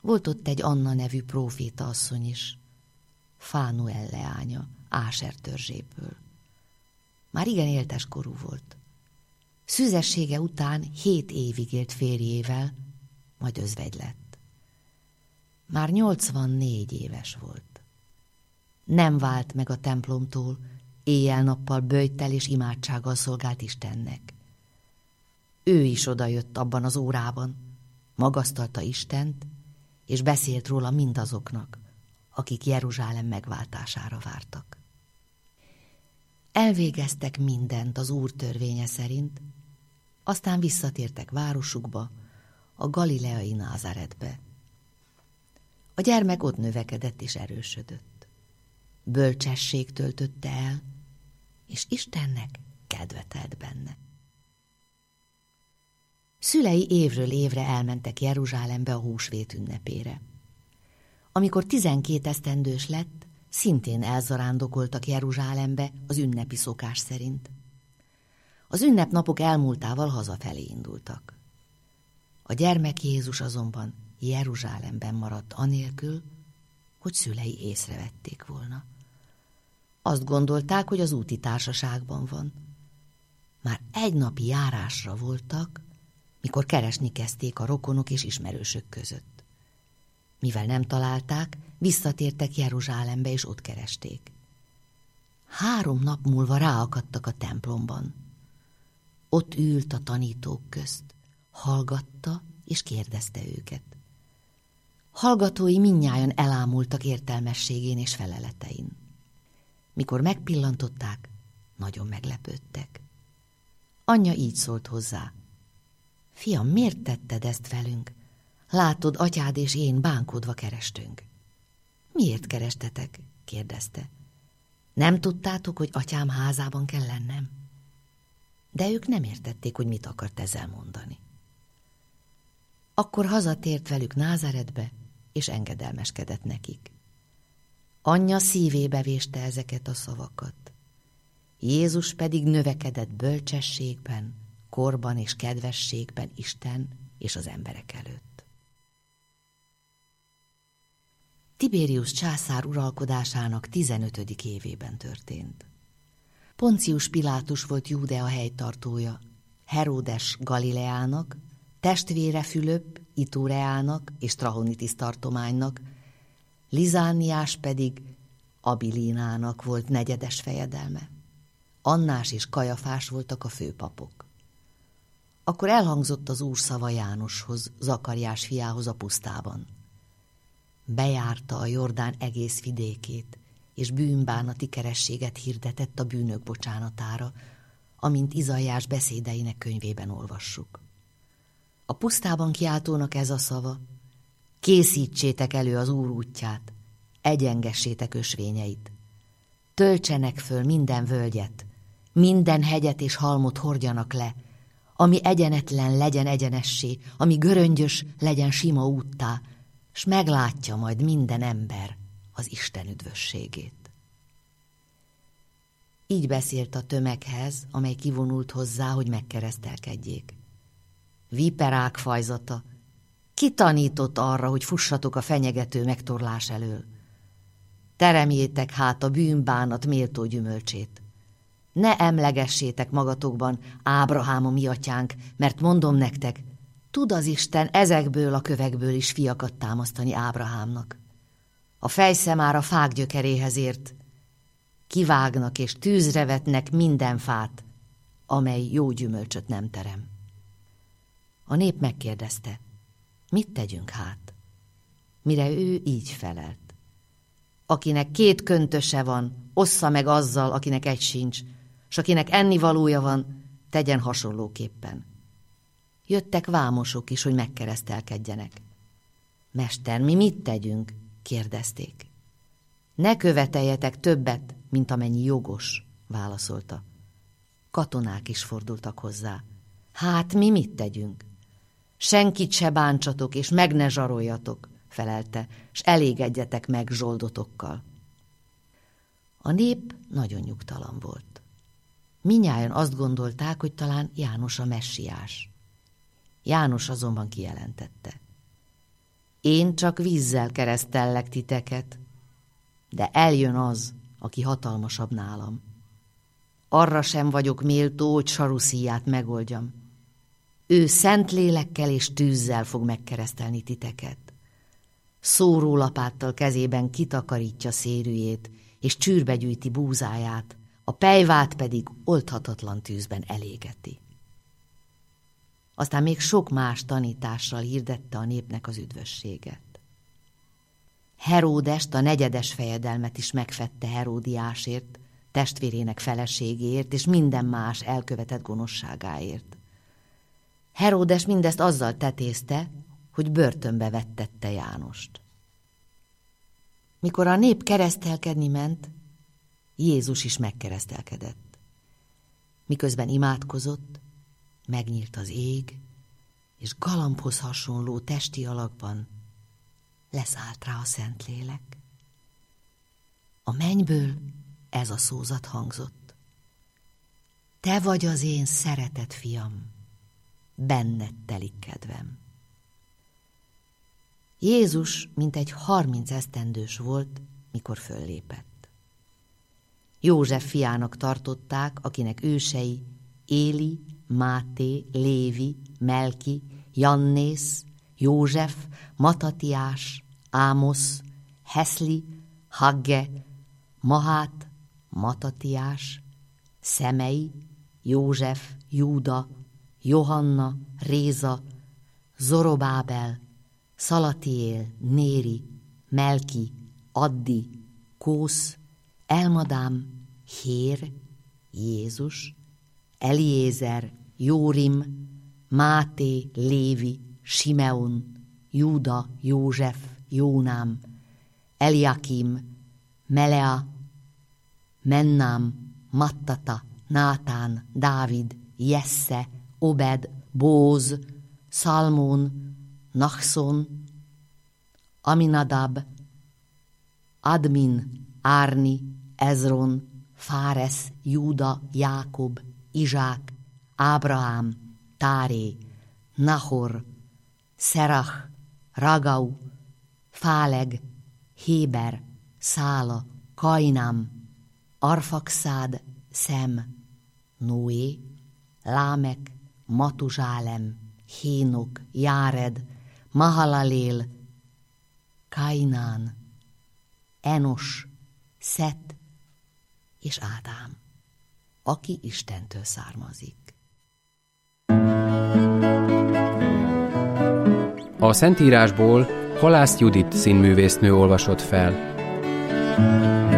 Volt ott egy Anna nevű próféta asszony is, Fánuel leánya, Áser törzséből. Már igen éltes korú volt. Szüzessége után 7 évig élt férjével, majd özvegy lett. Már 84 éves volt. Nem vált meg a templomtól, éjjel-nappal böjttel és imádsággal szolgált Istennek. Ő is odajött abban az órában, magasztalta Istent, és beszélt róla mindazoknak, akik Jeruzsálem megváltására vártak. Elvégeztek mindent az Úr törvénye szerint, aztán visszatértek városukba, a galileai Názáretbe. A gyermek ott növekedett és erősödött. Bölcsesség töltötte el, és Istennek kedve telt benne. Szülei évről évre elmentek Jeruzsálembe a húsvét ünnepére. Amikor 12 esztendős lett, szintén elzarándokoltak Jeruzsálembe az ünnepi szokás szerint. Az ünnepnapok elmúltával hazafelé indultak. A gyermek Jézus azonban Jeruzsálemben maradt anélkül, hogy szülei észrevették volna. Azt gondolták, hogy az úti társaságban van. Már egy napi járásra voltak, mikor keresni kezdték a rokonok és ismerősök között. Mivel nem találták, visszatértek Jeruzsálembe és ott keresték. 3 nap múlva ráakadtak a templomban. Ott ült a tanítók közt, hallgatta és kérdezte őket. Hallgatói mindnyájan elámultak értelmességén és feleletein. Mikor megpillantották, nagyon meglepődtek. Anyja így szólt hozzá. Fiam, miért tetted ezt velünk? Látod, atyád és én bánkodva kerestünk. Miért kerestetek? Kérdezte. Nem tudtátok, hogy atyám házában kell lennem? De ők nem értették, hogy mit akart ezzel mondani. Akkor hazatért velük Názáretbe, és engedelmeskedett nekik. Anyja szívébe véste ezeket a szavakat. Jézus pedig növekedett bölcsességben, korban és kedvességben Isten és az emberek előtt. Tiberius császár uralkodásának 15. évében történt. Poncius Pilátus volt Júdea helytartója, Heródes Galileának, testvére Fülöp Itureának és Trachonitis tartománynak, Lizániás pedig Abilinának volt negyedes fejedelme. Annás és Kajafás voltak a főpapok. Akkor elhangzott az Úr szava Jánoshoz, Zakariás fiához a pusztában. Bejárta a Jordán egész vidékét, és bűnbánati kerességet hirdetett a bűnök bocsánatára, amint Izaiás beszédeinek könyvében olvassuk. A pusztában kiáltónak ez a szava: készítsétek elő az Úr útját, egyengessétek ösvényeit. Töltsenek föl minden völgyet, minden hegyet és halmot hordjanak le, ami egyenetlen legyen egyenessé, ami göröngyös legyen sima úttá, s meglátja majd minden ember az Isten üdvösségét. Így beszélt a tömeghez, amely kivonult hozzá, hogy megkeresztelkedjék. Viperák fajzata, ki tanított arra, hogy fussatok a fenyegető megtorlás elől? Teremjétek hát a bűnbánat méltó gyümölcsét. Ne emlegessétek magatokban Ábrahám a mi atyánk, mert mondom nektek, tud az Isten ezekből a kövekből is fiakat támasztani Ábrahámnak. A fejszemár a fák gyökeréhez ért. Kivágnak és tűzre vetnek minden fát, amely jó gyümölcsöt nem terem. A nép megkérdezte, mit tegyünk hát? Mire ő így felelt. Akinek 2 köntöse van, ossza meg azzal, akinek egy sincs, s akinek ennivalója van, tegyen hasonlóképpen. Jöttek vámosok is, hogy megkeresztelkedjenek. Mester, mi mit tegyünk? Kérdezték. Ne követeljetek többet, mint amennyi jogos, válaszolta. Katonák is fordultak hozzá. Hát mi mit tegyünk? Senkit se bántsatok, és meg ne zsaroljatok, felelte, s elégedjetek meg zsoldotokkal. A nép nagyon nyugtalan volt. Mindnyájan azt gondolták, hogy talán János a messiás. János azonban kijelentette. Én csak vízzel keresztellek titeket, de eljön az, aki hatalmasabb nálam. Arra sem vagyok méltó, hogy saruszíját megoldjam. Ő szent lélekkel és tűzzel fog megkeresztelni titeket. Szórólapáttal kezében kitakarítja szérűjét, és csűrbe gyűjti búzáját, a pejvát pedig oldhatatlan tűzben elégeti. Aztán még sok más tanítással hirdette a népnek az üdvösséget. Heródest, a 4. fejedelmet is megfette Heródiásért, testvérének feleségéért és minden más elkövetett gonoszságáért. Heródes mindezt azzal tetézte, hogy börtönbe vettette Jánost. Mikor a nép keresztelkedni ment, Jézus is megkeresztelkedett. Miközben imádkozott, megnyílt az ég, és galambhoz hasonló testi alakban leszállt rá a Szentlélek. A mennyből ez a szózat hangzott: Te vagy az én szeretett fiam, benned telik kedvem. Jézus mintegy 30 esztendős volt, mikor föllépett. József fiának tartották, akinek ősei Éli, Máté, Lévi, Melki, Jannész, József, Matatiás, Ámosz, Heszli, Hagge, Mahát, Matatiás, Szemei, József, Júda, Johanna, Réza, Zorobábel, Szalatiél, Néri, Melki, Addi, Kósz, Elmadám, Hér, Jézus, Eliézer, Jórim, Máté, Lévi, Simeon, Júda, József, Jónám, Eliakim, Melea, Mennám, Mattata, Nátán, Dávid, Jesse, Obed, Bóz, Szalmón, Nachszon, Aminadab, Admin, Árni, Ezron, Fáresz, Júda, Jákob, Izsák, Ábrahám, Táré, Nahor, Szerach, Ragau, Fáleg, Héber, Szála, Kainám, Arfaxád, Szem, Noé, Lámek, Matuzsálem, Hénok, Járed, Mahalalél, Kainán, Enos, Szet és Ádám, aki Istentől származik. A Szentírásból Halász Judit színművésznő olvasott fel.